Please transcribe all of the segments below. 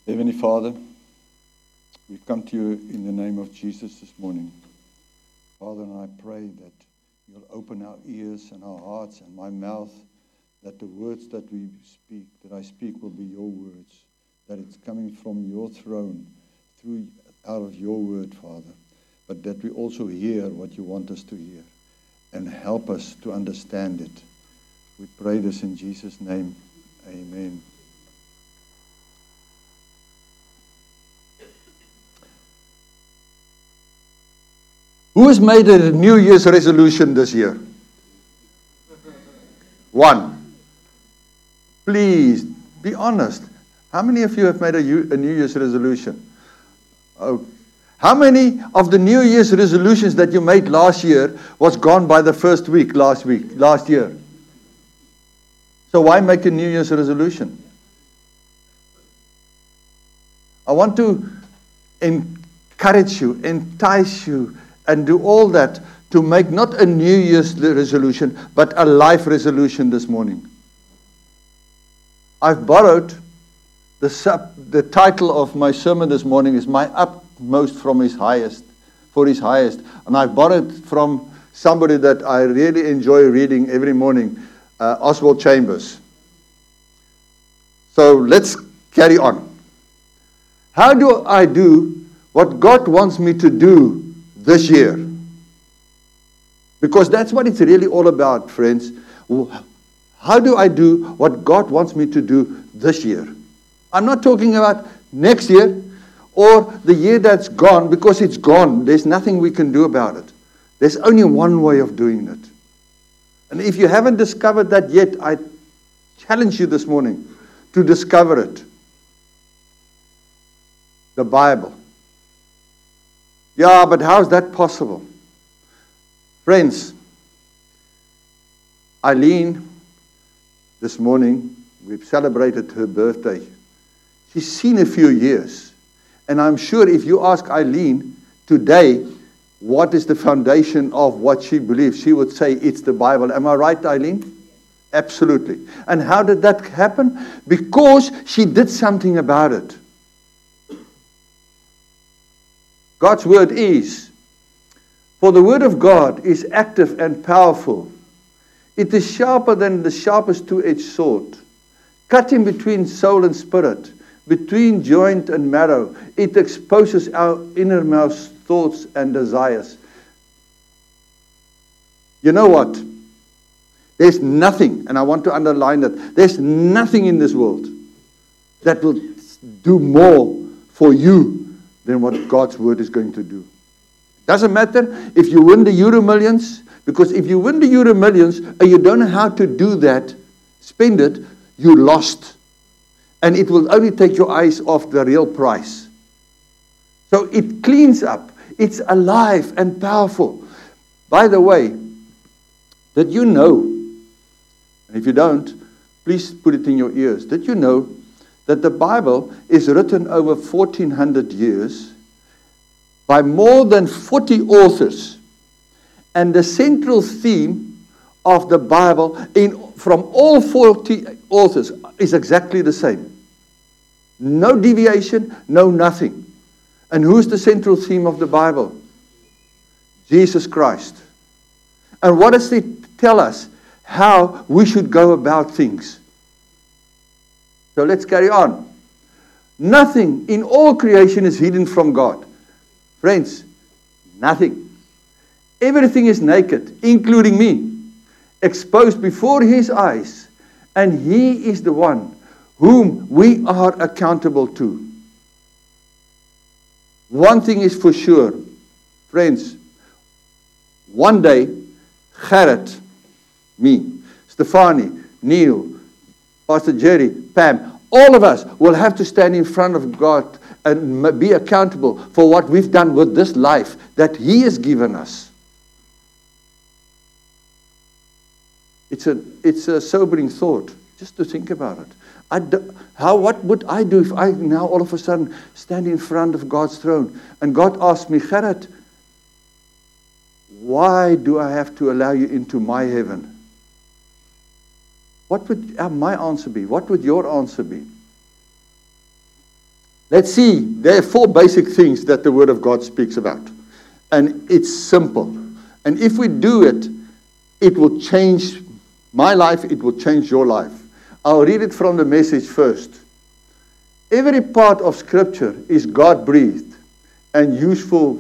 Heavenly Father, we come to you in the name of Jesus this morning. Father, and I pray that you'll open our ears and our hearts and my mouth, that the words that I speak will be your words, that it's coming from your throne, out of your word, Father, but that we also hear what you want us to hear and help us to understand it. We pray this in Jesus' name. Amen. Who has made a New Year's resolution this year? One. Please, be honest. How many of you have made a New Year's resolution? Oh. How many of the New Year's resolutions that you made last year was gone by the first week, last year? So why make a New Year's resolution? I want to encourage you, entice you, and do all that to make not a New Year's resolution, but a life resolution this morning. I've borrowed the title of my sermon this morning is My Utmost for His Highest. And I've borrowed from somebody that I really enjoy reading every morning, Oswald Chambers. So let's carry on. How do I do what God wants me to do this year? Because that's what it's really all about, friends. How do I do what God wants me to do this year? I'm not talking about next year or the year that's gone, because it's gone. There's nothing we can do about it. There's only one way of doing it. And if you haven't discovered that yet, I challenge you this morning to discover it. The Bible. Yeah, but how is that possible? Friends, Eileen, this morning, we've celebrated her birthday. She's seen a few years. And I'm sure if you ask Eileen today, what is the foundation of what she believes, she would say it's the Bible. Am I right, Eileen? Absolutely. And how did that happen? Because she did something about it. God's word is, for the word of God is active and powerful. It is sharper than the sharpest two-edged sword, cutting between soul and spirit, between joint and marrow. It exposes our innermost thoughts and desires. You know what? There's nothing, and I want to underline that, there's nothing in this world that will do more for you than what God's word is going to do. Doesn't matter if you win the Euro Millions, because if you win the Euro Millions and you don't know how to do that, spend it, you lost. And it will only take your eyes off the real price. So it cleans up. It's alive and powerful. By the way, did you know, and if you don't, please put it in your ears, did you know that the Bible is written over 1400 years by more than 40 authors, and the central theme of the Bible from all 40 authors is exactly the same. No deviation, no nothing. And who's the central theme of the Bible? Jesus Christ. And what does it tell us? How we should go about things. So let's carry on. Nothing in all creation is hidden from God. Friends, nothing. Everything is naked, including me, exposed before His eyes. And He is the one whom we are accountable to. One thing is for sure, friends. One day, Gerrit, me, Stefanie, Neil, Pastor Jerry, Pam, all of us will have to stand in front of God and be accountable for what we've done with this life that He has given us. It's a sobering thought, just to think about it. What would I do if I now all of a sudden stand in front of God's throne and God asks me, Gerrit, why do I have to allow you into my heaven? What would my answer be? What would your answer be? Let's see. There are 4 basic things that the Word of God speaks about. And it's simple. And if we do it, it will change my life, it will change your life. I'll read it from the Message first. Every part of Scripture is God-breathed and useful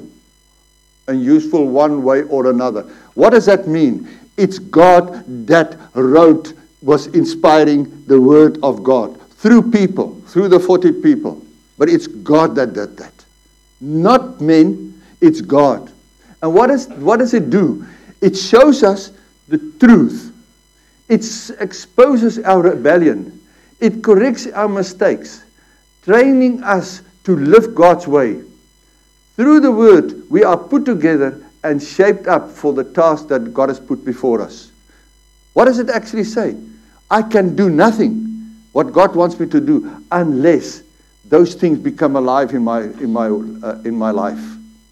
one way or another. What does that mean? It's God that was inspiring the Word of God through people, through the 40 people. But it's God that did that. Not men, it's God. And what does it do? It shows us the truth. It exposes our rebellion. It corrects our mistakes, training us to live God's way. Through the Word, we are put together and shaped up for the task that God has put before us. What does it actually say? I can do nothing what God wants me to do unless those things become alive in my life.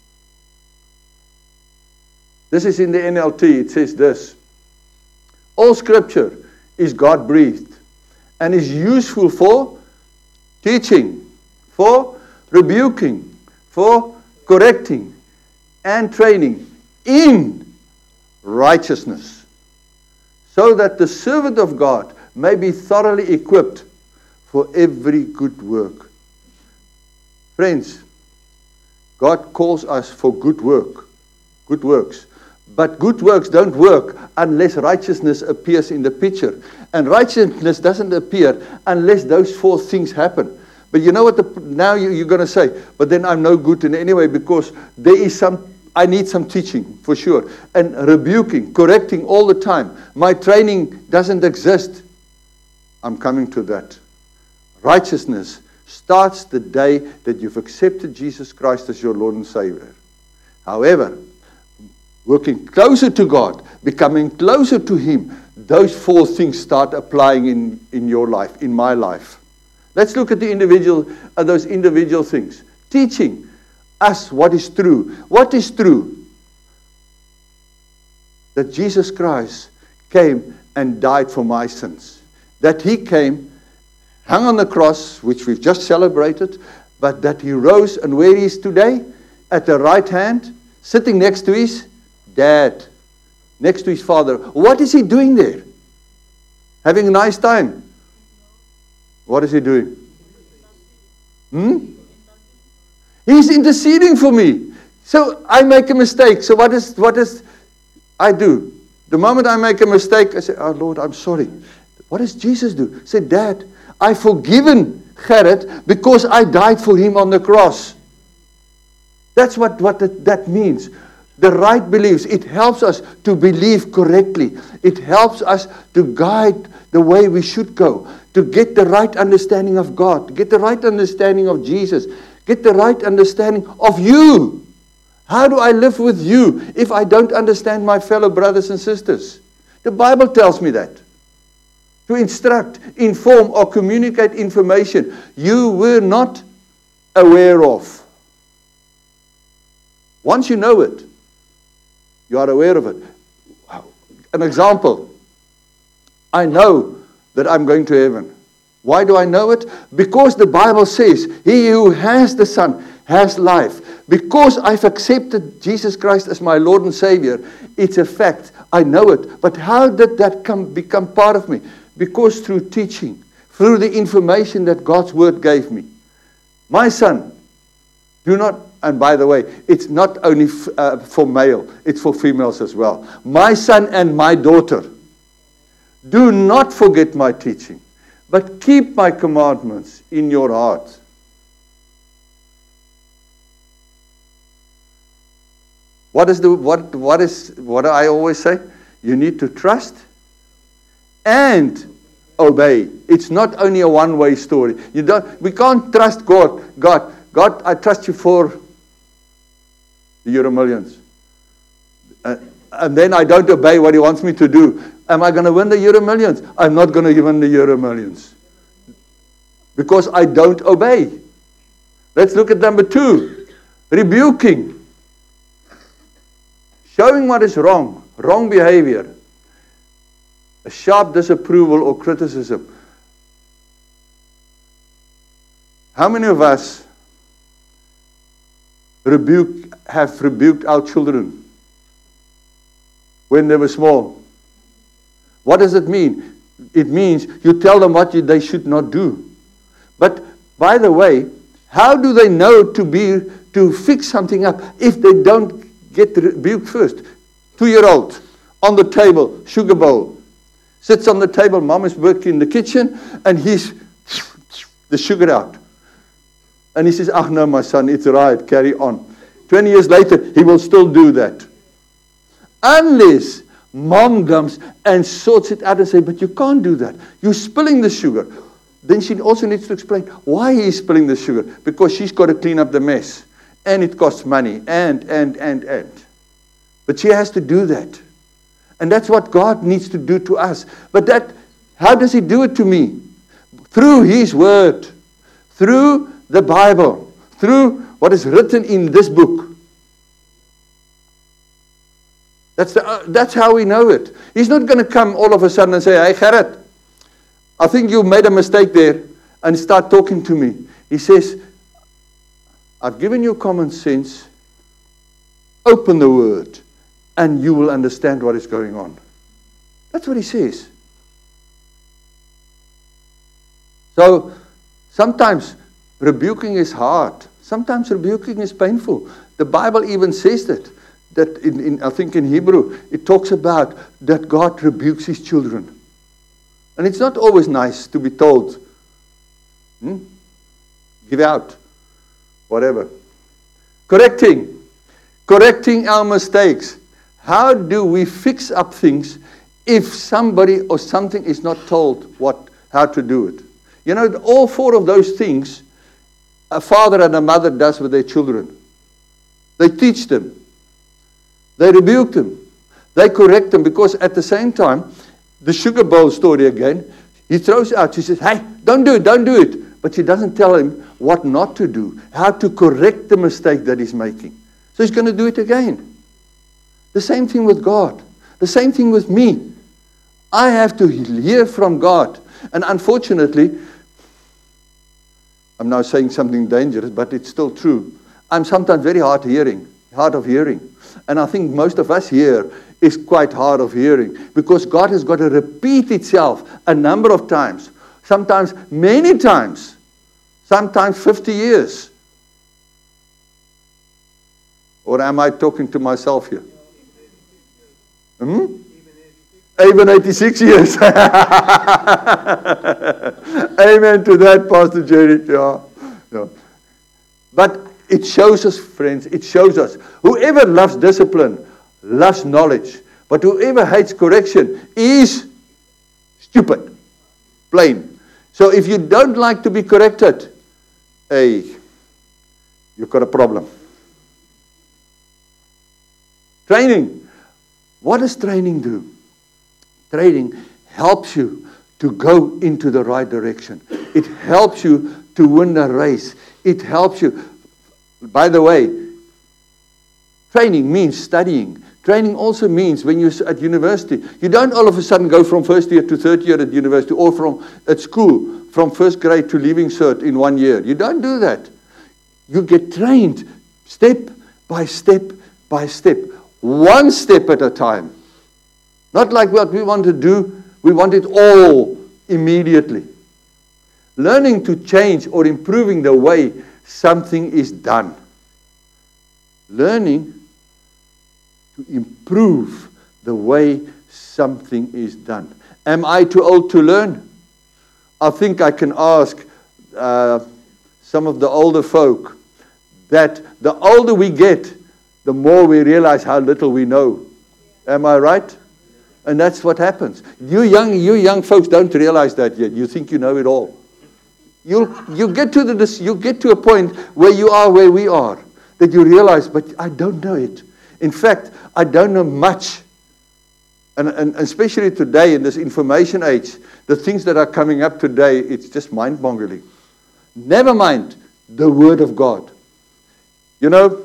This is in the NLT. It says this: all Scripture is God-breathed and is useful for teaching, for rebuking, for correcting, and training in righteousness, so that the servant of God may be thoroughly equipped for every good work. Friends, God calls us for good works. But good works don't work unless righteousness appears in the picture. And righteousness doesn't appear unless those 4 things happen. But you know what? Now you're going to say, but then I'm no good in any way because I need some teaching for sure. And rebuking, correcting all the time. My training doesn't exist. I'm coming to that. Righteousness starts the day that you've accepted Jesus Christ as your Lord and Savior. However, working closer to God, becoming closer to Him, those 4 things start applying in your life, in my life. Let's look at those individual things. Teaching us what is true. What is true? That Jesus Christ came and died for my sins. That He came, hung on the cross, which we've just celebrated, but that He rose, and where He is today? At the right hand, sitting next to His Dad, next to His Father. What is He doing there? Having a nice time. What is He doing? He's interceding for me. So I make a mistake. So what is I do? The moment I make a mistake, I say, oh Lord, I'm sorry. What does Jesus do? Say, Dad, I've forgiven Gerrit because I died for him on the cross. That's what that means. The right beliefs. It helps us to believe correctly. It helps us to guide the way we should go. To get the right understanding of God. To get the right understanding of Jesus. Get the right understanding of you. How do I live with you if I don't understand my fellow brothers and sisters? The Bible tells me that. To instruct, inform, or communicate information you were not aware of. Once you know it, you are aware of it. An example. I know that I'm going to heaven. Why do I know it? Because the Bible says, he who has the Son has life. Because I've accepted Jesus Christ as my Lord and Savior, it's a fact. I know it. But how did that become part of me? Because through teaching, through the information that God's Word gave me. My son, do not, and by the way, it's not only for male, it's for females as well. My son and my daughter, do not forget my teaching, but keep my commandments in your heart. What do I always say? You need to trust and obey. It's not only a one-way story. We can't trust God. God, I trust you for the Euro Millions. And then I don't obey what He wants me to do. Am I going to win the Euro Millions? I'm not going to win the Euro Millions. Because I don't obey. Let's look at number 2. Rebuking. Showing what is wrong. Wrong behavior. A sharp disapproval or criticism. How many of us have rebuked our children when they were small. What does it mean? It means you tell them what they should not do. But, by the way, how do they know to fix something up if they don't get rebuked first? 2-year-old on the table, sugar bowl. Sits on the table, mom is working in the kitchen, and he's the sugar out. And he says, no, my son, it's right, carry on. 20 years later, he will still do that. Unless mom comes and sorts it out and says, but you can't do that. You're spilling the sugar. Then she also needs to explain why he's spilling the sugar. Because she's got to clean up the mess. And it costs money. And. But she has to do that. And that's what God needs to do to us. But how does He do it to me? Through His Word. Through the Bible. Through what is written in this book. That's how we know it. He's not going to come all of a sudden and say, hey, Gerrit, I think you made a mistake there, and start talking to me. He says, I've given you common sense. Open the Word, and you will understand what is going on. That's what He says. So, sometimes rebuking is hard. Sometimes rebuking is painful. The Bible even says that I think in Hebrew, it talks about that God rebukes His children. And it's not always nice to be told, give out, whatever. Correcting our mistakes. How do we fix up things if somebody or something is not told how to do it? You know, all 4 of those things, a father and a mother does with their children. They teach them. They rebuke them. They correct them, because at the same time, the sugar bowl story again, he throws out, she says, hey, don't do it. But she doesn't tell him what not to do, how to correct the mistake that he's making. So he's going to do it again. The same thing with God. The same thing with me. I have to hear from God. And unfortunately, I'm now saying something dangerous, but it's still true. I'm sometimes very hard of hearing. And I think most of us here is quite hard of hearing, because God has got to repeat itself a number of times, sometimes many times, sometimes 50 years. Or am I talking to myself here? Even 86 years. Amen to that, Pastor Jerry. Yeah. But it shows us, friends, it shows us, whoever loves discipline loves knowledge. But whoever hates correction is stupid. Plain. So if you don't like to be corrected, hey, you've got a problem. Training. What does training do? Training helps you to go into the right direction. It helps you to win a race. It helps you. By the way, training means studying. Training also means when you're at university, you don't all of a sudden go from first year to third year at university, or at school, from first grade to leaving cert in 1 year. You don't do that. You get trained step by step by step, one step at a time. Not like what we want to do, we want it all immediately. Learning to change or improving the way something is done. Learning to improve the way something is done. Am I too old to learn? I think I can ask some of the older folk that the older we get, the more we realize how little we know. Am I right? And that's what happens. You young folks don't realize that yet. You think you know it all. You get to a point where you are where we are, that you realize, but I don't know it. In fact, I don't know much. And especially today in this information age, the things that are coming up today, it's just mind-boggling. Never mind the Word of God. You know,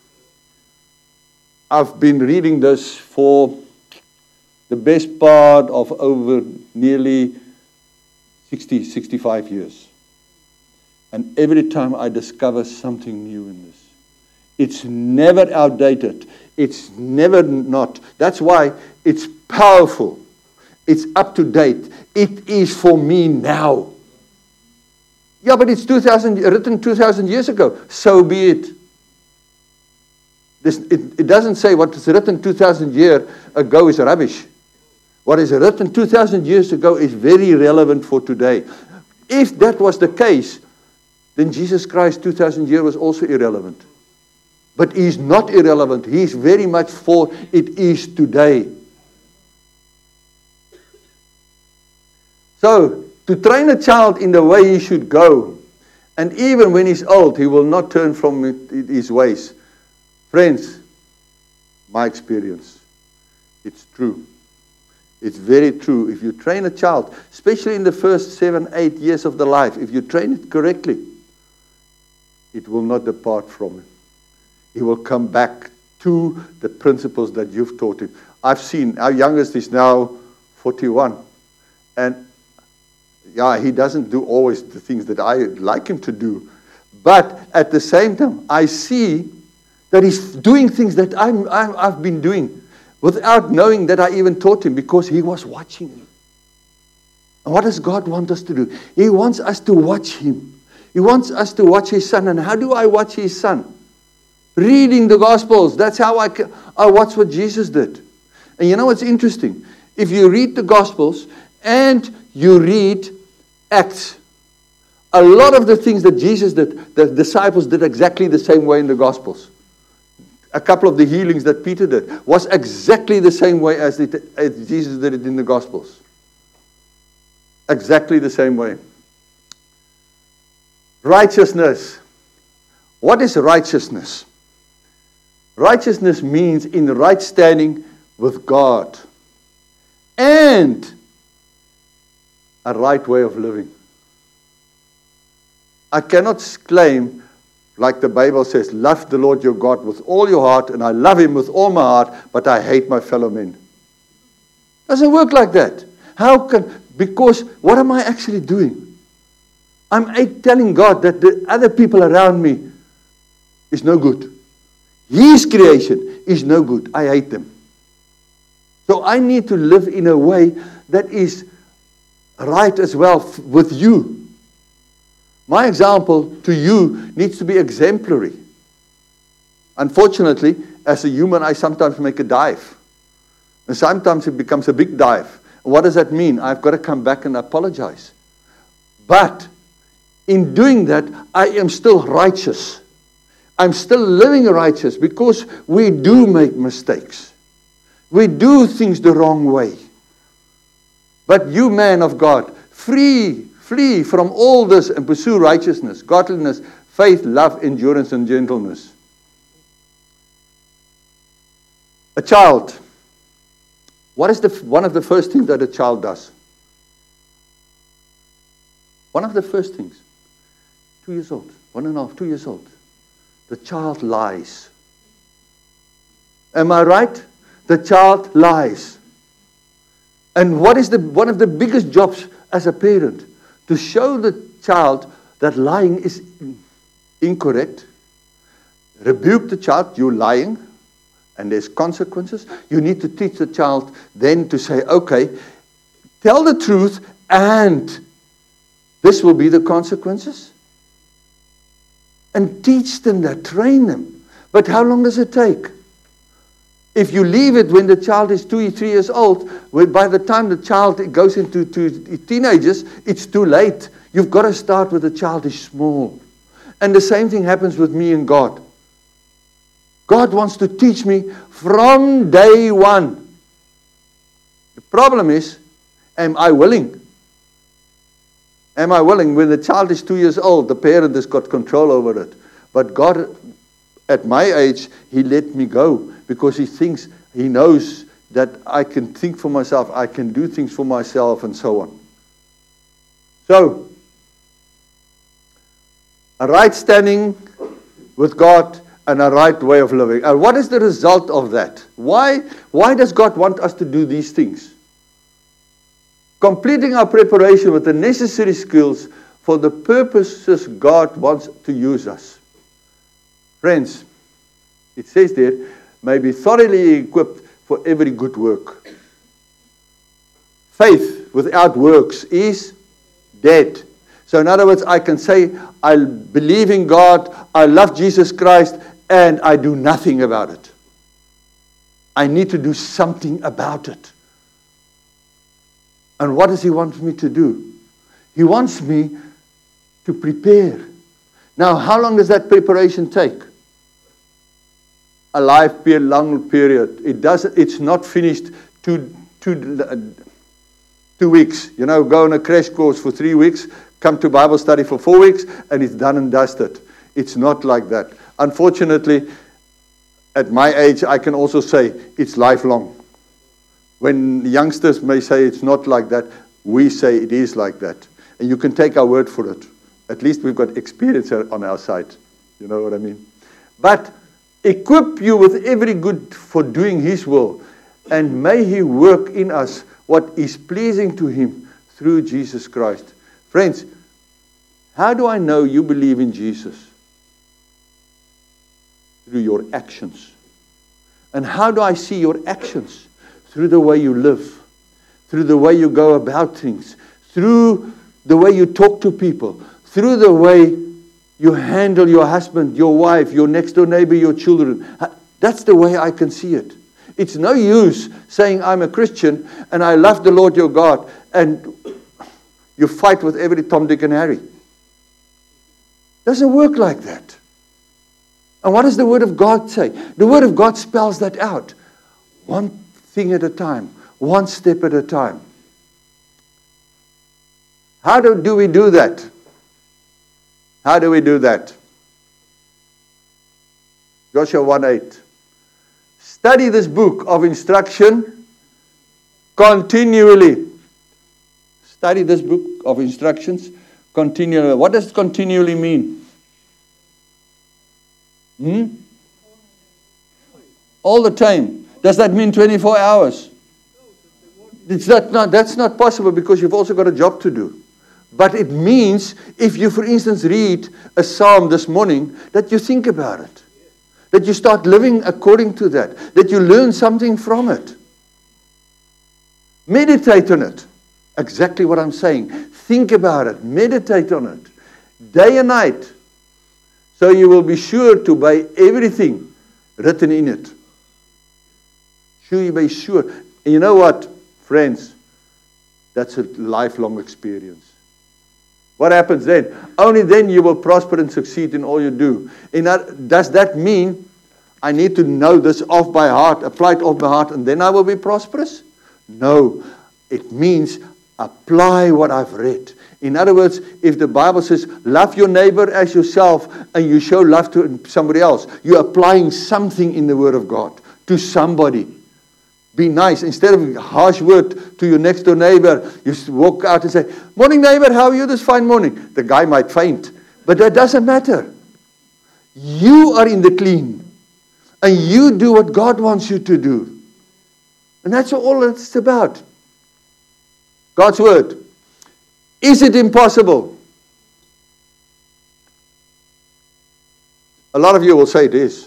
I've been reading this for the best part of over nearly 60, 65 years. And every time I discover something new in this. It's never outdated. It's never not. That's why it's powerful. It's up to date. It is for me now. Yeah, but it's written 2,000 years ago. So be it. It doesn't say what is written 2,000 years ago is rubbish. What is written 2,000 years ago is very relevant for today. If that was the case, then Jesus Christ 2,000 years was also irrelevant. But he's not irrelevant. He's very much for it is today. So, to train a child in the way he should go, and even when he's old, he will not turn from his ways. Friends, my experience, it's true. It's very true. If you train a child, especially in the first 7, 8 years of the life, if you train it correctly, it will not depart from it. He will come back to the principles that you've taught him. I've seen, our youngest is now 41. And yeah, he doesn't do always the things that I like him to do. But at the same time, I see that he's doing things that I've been doing without knowing that I even taught him, because he was watching me. And what does God want us to do? He wants us to watch him. He wants us to watch his son. And how do I watch his son? Reading the Gospels. That's how I watch what Jesus did. And you know what's interesting? If you read the Gospels and you read Acts, a lot of the things that Jesus did, the disciples did exactly the same way in the Gospels. A couple of the healings that Peter did was exactly the same way as Jesus did it in the Gospels. Exactly the same way. Righteousness. What is righteousness? Righteousness means in right standing with God and a right way of living. I cannot claim, like the Bible says, love the Lord your God with all your heart, and I love him with all my heart, but I hate my fellow men. Doesn't work like that. Because what am I actually doing? I'm telling God that the other people around me is no good. His creation is no good. I hate them. So I need to live in a way that is right as well with you. My example to you needs to be exemplary. Unfortunately, as a human, I sometimes make a dive. And sometimes it becomes a big dive. What does that mean? I've got to come back and apologize. But in doing that, I am still righteous. I'm still living righteous, because we do make mistakes. We do things the wrong way. But you, man of God, flee from all this and pursue righteousness, godliness, faith, love, endurance, and gentleness. A child. What is one of the first things that a child does? One of the first things. 2 years old, 1.5, 2 years old. The child lies. Am I right? The child lies. And what is one of the biggest jobs as a parent? To show the child that lying is incorrect. Rebuke the child, you're lying, and there's consequences. You need to teach the child then to say, okay, tell the truth, and this will be the consequences. And teach them that, train them. But how long does it take? If you leave it when the child is 2 or 3 years old, by the time the child goes into teenagers, it's too late. You've got to start with the child is small. And the same thing happens with me and God. God wants to teach me from day one. The problem is, am I willing? Am I willing? When the child is 2 years old, the parent has got control over it. But God, at my age, He let me go because He knows that I can think for myself, I can do things for myself, and so on. So, a right standing with God and a right way of living. And what is the result of that? Why does God want us to do these things? Completing our preparation with the necessary skills for the purposes God wants to use us. Friends, It says there, may be thoroughly equipped for every good work. Faith without works is dead. So in other words, I can say, I believe in God, I love Jesus Christ, and I do nothing about it. I need to do something about it. And what does He want me to do? He wants me to prepare. Now, how long does that preparation take? A long period. It's not finished two weeks. You know, go on a crash course for 3 weeks, come to Bible study for 4 weeks, and it's done and dusted. It's not like that. Unfortunately, at my age, I can also say it's lifelong. When youngsters may say it's not like that, we say it is like that. And you can take our word for it. At least we've got experience on our side. You know what I mean? But equip you with every good for doing His will. And may He work in us what is pleasing to Him through Jesus Christ. Friends, how do I know you believe in Jesus? Through your actions. And how do I see your actions? Through the way you live. Through the way you go about things. Through the way you talk to people. Through the way you handle your husband, your wife, your next door neighbor, your children. That's the way I can see it. It's no use saying I'm a Christian and I love the Lord your God and you fight with every Tom, Dick and Harry. Doesn't work like that. And what does the Word of God say? The Word of God spells that out. One thing at a time. One step at a time. How do we do that? How do we do that? Joshua 1:8. Study this book of instruction continually. Study this book of instructions continually. What does continually mean? All the time. Does that mean 24 hours? That's not possible because you've also got a job to do. But it means if you, for instance, read a psalm this morning, that you think about it. That you start living according to that. That you learn something from it. Meditate on it. Exactly what I'm saying. Think about it. Meditate on it. Day and night. So you will be sure to obey everything written in it. You be sure. And you know what, friends? That's a lifelong experience. What happens then? Only then you will prosper and succeed in all you do. Does that mean I need to know this off by heart, apply it off by heart, and then I will be prosperous? No. It means apply what I've read. In other words, if the Bible says, love your neighbor as yourself, and you show love to somebody else, you're applying something in the Word of God to somebody. Be nice. Instead of a harsh word to your next door neighbor, you walk out and say, morning neighbor, how are you this fine morning? The guy might faint. But that doesn't matter. You are in the clean. And you do what God wants you to do. And that's all it's about. God's Word. Is it impossible? A lot of you will say it is.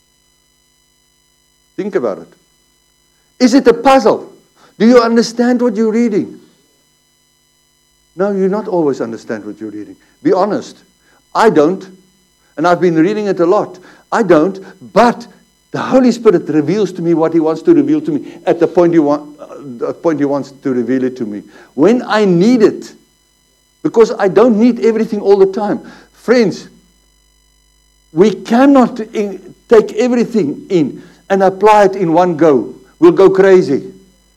Think about it. Is it a puzzle? Do you understand what you're reading? No, you not always understand what you're reading. Be honest. I don't. And I've been reading it a lot. I don't. But the Holy Spirit reveals to me what He wants to reveal to me at the point He wants to reveal it to me. When I need it. Because I don't need everything all the time. Friends, we cannot take everything in and apply it in one go. We'll go crazy.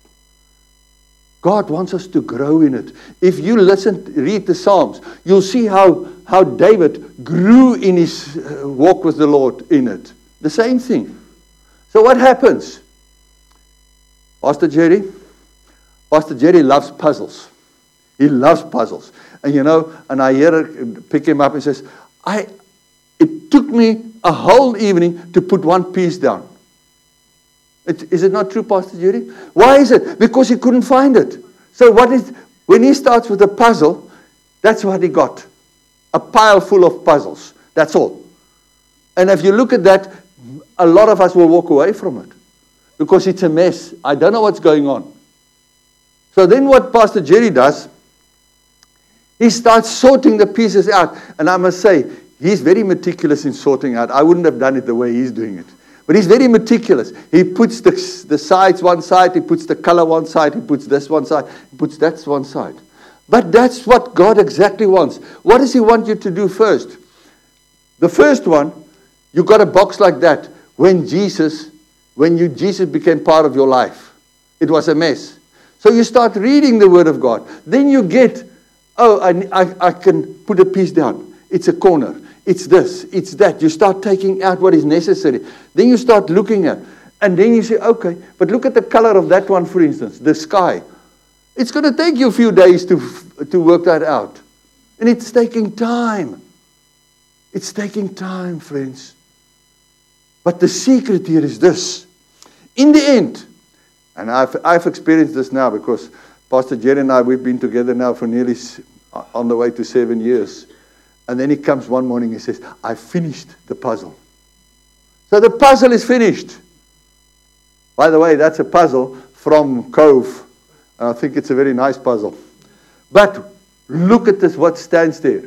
God wants us to grow in it. If you read the Psalms, you'll see how David grew in his walk with the Lord in it. The same thing. So what happens? Pastor Jerry loves puzzles. He loves puzzles. And and I pick him up and says, it took me a whole evening to put one piece down. Is it not true, Pastor Judy? Why is it? Because he couldn't find it. So when he starts with a puzzle, that's what he got. A pile full of puzzles. That's all. And if you look at that, a lot of us will walk away from it because it's a mess. I don't know what's going on. So then what Pastor Jerry does, he starts sorting the pieces out. And I must say, he's very meticulous in sorting out. I wouldn't have done it the way he's doing it. But he's very meticulous. He puts the sides one side, he puts the color one side, he puts this one side, he puts that one side. But that's what God exactly wants. What does he want you to do first? The first one, you got a box like that. When Jesus became part of your life, it was a mess. So you start reading the Word of God. Then you get, I can put a piece down. It's a corner. It's this. It's that. You start taking out what is necessary. Then you start looking at. And then you say, okay, but look at the color of that one, for instance, the sky. It's going to take you a few days to work that out. And it's taking time. It's taking time, friends. But the secret here is this. In the end, and I've experienced this now because Pastor Jerry and I, we've been together now for nearly on the way to 7 years. And then he comes one morning and says, I finished the puzzle. So the puzzle is finished. By the way, that's a puzzle from Cove. I think it's a very nice puzzle. But look at this, what stands there.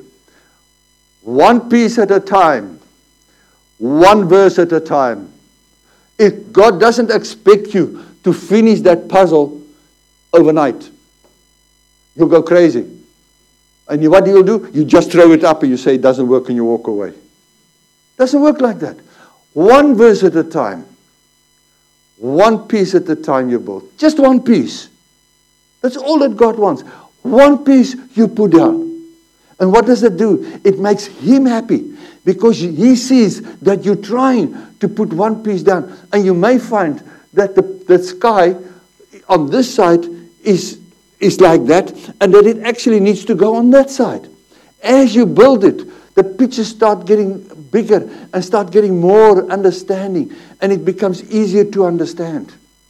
One piece at a time. One verse at a time. If God doesn't expect you to finish that puzzle overnight, you'll go crazy. And what do you do? You just throw it up and you say it doesn't work and you walk away. It doesn't work like that. One verse at a time. One piece at a time you build. Just one piece. That's all that God wants. One piece you put down. And what does it do? It makes Him happy. Because He sees that you're trying to put one piece down. And you may find that the sky on this side is like that. And that it actually needs to go on that side. As you build it, the pictures start getting bigger and start getting more understanding. And it becomes easier to understand.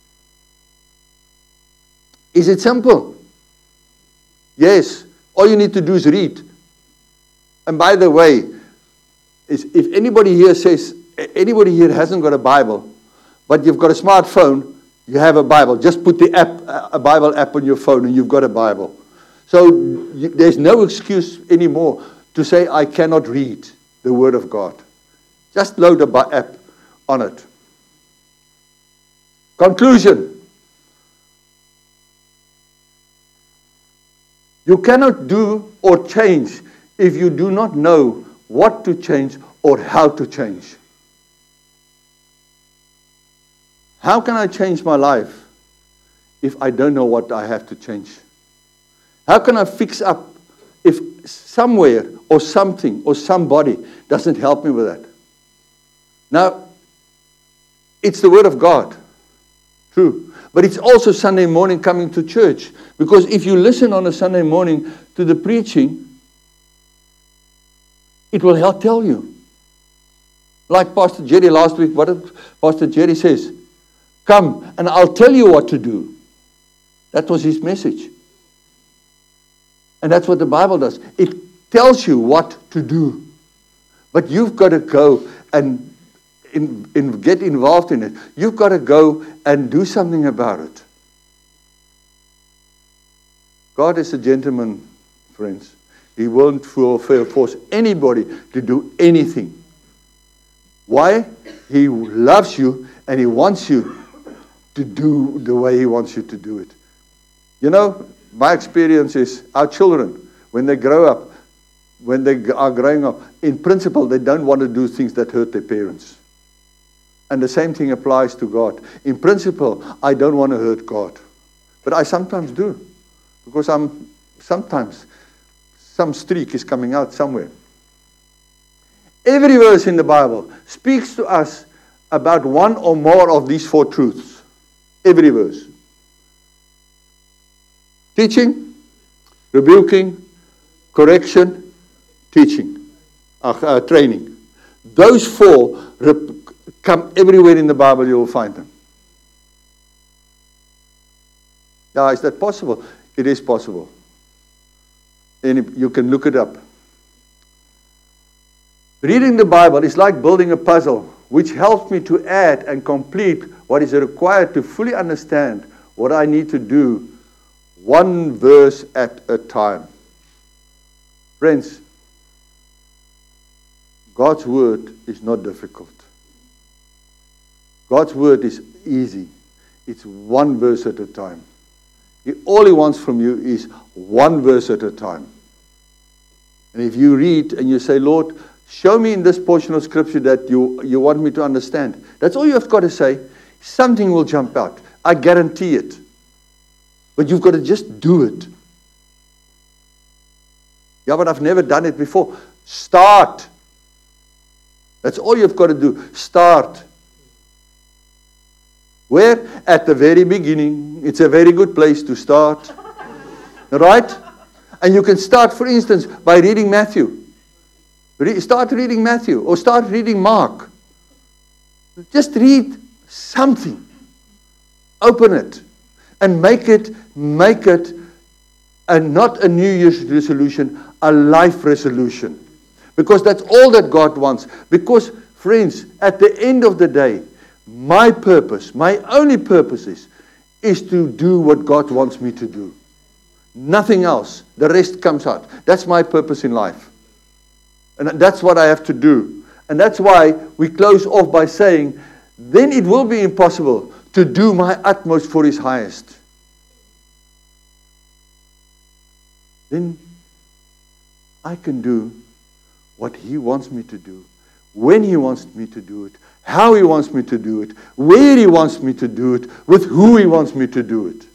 Is it simple? Yes. All you need to do is read. And by the way, if anybody here hasn't got a Bible, but you've got a smartphone, you have a Bible. Just put a Bible app on your phone and you've got a Bible. So there's no excuse anymore to say, I cannot read the Word of God. Just load an app on it. Conclusion. You cannot do or change if you do not know what to change or how to change. How can I change my life if I don't know what I have to change? How can I fix up if somewhere or something or somebody doesn't help me with that? Now, it's the Word of God. True. But it's also Sunday morning coming to church. Because if you listen on a Sunday morning to the preaching, it will help tell you. Like Pastor Jerry last week, what did Pastor Jerry says? Come and I'll tell you what to do. That was his message. And that's what the Bible does. It tells you what to do. But you've got to go and get involved in it. You've got to go and do something about it. God is a gentleman, friends. He won't force anybody to do anything. Why? He loves you and He wants you to do the way He wants you to do it. You know, my experience is our children, when they grow up, when they are growing up, in principle, they don't want to do things that hurt their parents. And the same thing applies to God. In principle, I don't want to hurt God. But I sometimes do. Because sometimes some streak is coming out somewhere. Every verse in the Bible speaks to us about one or more of these four truths. Every verse. Teaching, rebuking, correction, teaching, training. Those four come everywhere in the Bible, you will find them. Now, is that possible? It is possible. And you can look it up. Reading the Bible is like building a puzzle. which helps me to add and complete what is required to fully understand what I need to do, one verse at a time. Friends, God's word is not difficult. God's word is easy. It's one verse at a time. All He wants from you is one verse at a time. And if you read and you say, Lord, show me in this portion of Scripture that you want me to understand. That's all you have got to say. Something will jump out. I guarantee it. But you've got to just do it. Yeah, but I've never done it before. Start. That's all you've got to do. Start. Where? At the very beginning. It's a very good place to start. Right? And you can start, for instance, by reading Matthew. Start reading Matthew or start reading Mark. Just read something. Open it and make it and not a New Year's resolution, a life resolution. Because that's all that God wants. Because, friends, at the end of the day, my purpose, my only purpose is to do what God wants me to do. Nothing else. The rest comes out. That's my purpose in life. And that's what I have to do. And that's why we close off by saying, then it will be impossible to do my utmost for His highest. Then I can do what He wants me to do, when He wants me to do it, how He wants me to do it, where He wants me to do it, with who He wants me to do it.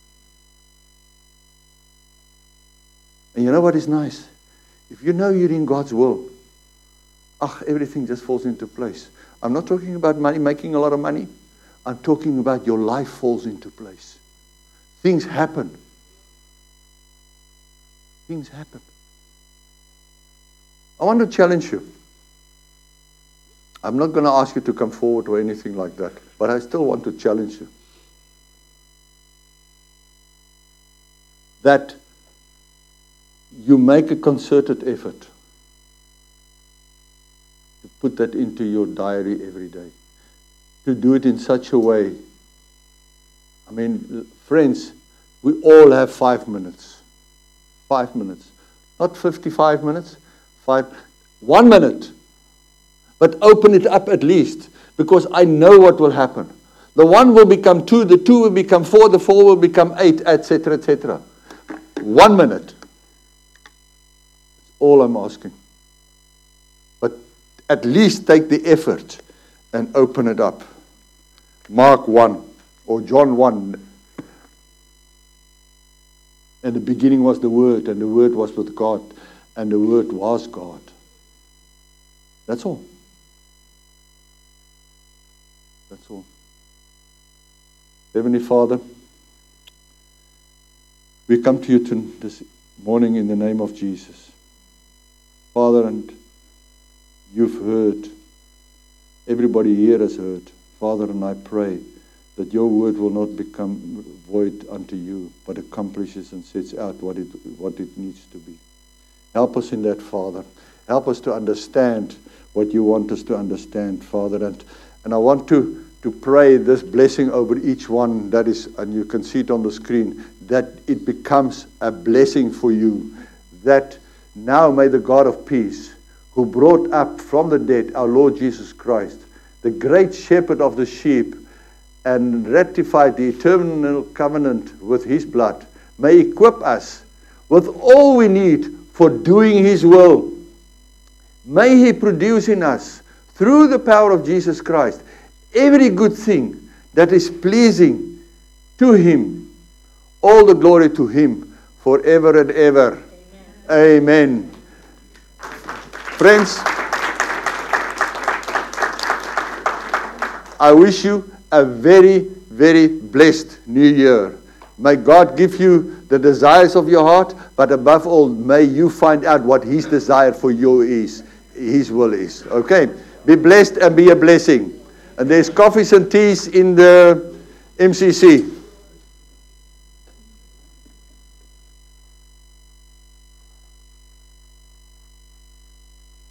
And you know what is nice? If you know you're in God's will, everything just falls into place. I'm not talking about money, making a lot of money. I'm talking about your life falls into place. Things happen. Things happen. I want to challenge you. I'm not going to ask you to come forward or anything like that, but I still want to challenge you. That you make a concerted effort to put that into your diary every day. To do it in such a way. I mean, friends, we all have 5 minutes. 5 minutes. Not 55 minutes. 1 minute. But open it up at least. Because I know what will happen. The 1 will become 2, the 2 will become 4, the 4 will become 8, etc., etc. 1 minute. That's all I'm asking. But at least take the effort and open it up. Mark 1 or John 1. In the beginning was the Word, and the Word was with God, and the Word was God. That's all. That's all. Heavenly Father, we come to you this morning in the name of Jesus. Father, and you've heard. Everybody here has heard. Father, and I pray that your word will not become void unto you, but accomplishes and sets out what it needs to be. Help us in that, Father. Help us to understand what you want us to understand, Father. And I want to pray this blessing over each one that is, and you can see it on the screen, that it becomes a blessing for you. That now may the God of peace, who brought up from the dead our Lord Jesus Christ, the great shepherd of the sheep, and ratified the eternal covenant with his blood, may equip us with all we need for doing his will. May he produce in us, through the power of Jesus Christ, every good thing that is pleasing to him. All the glory to him forever and ever. Amen. Friends, I wish you a very, very blessed new year. May God give you the desires of your heart, but above all, may you find out what his desire for you is, his will is. Okay? Be blessed and be a blessing. And there's coffees and teas in the MCC.